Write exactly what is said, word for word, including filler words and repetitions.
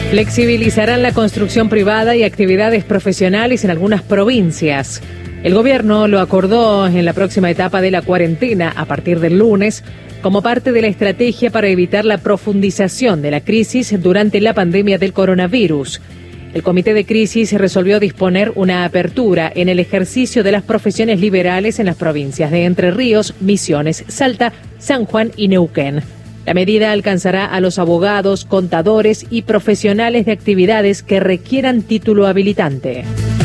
Flexibilizarán la construcción privada y actividades profesionales en algunas provincias. El gobierno lo acordó en la próxima etapa de la cuarentena a partir del lunes, como parte de la estrategia para evitar la profundización de la crisis durante la pandemia del coronavirus. El Comité de Crisis resolvió disponer una apertura en el ejercicio de las profesiones liberales en las provincias de Entre Ríos, Misiones, Salta, San Juan y Neuquén. La medida alcanzará a los abogados, contadores y profesionales de actividades que requieran título habilitante.